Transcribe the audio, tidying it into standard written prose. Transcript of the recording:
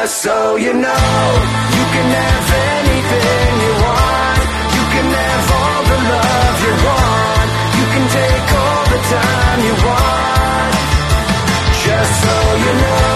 Just so you know, you can have anything you want. You can have all the love you want. You can take all the time you want. Just so you know.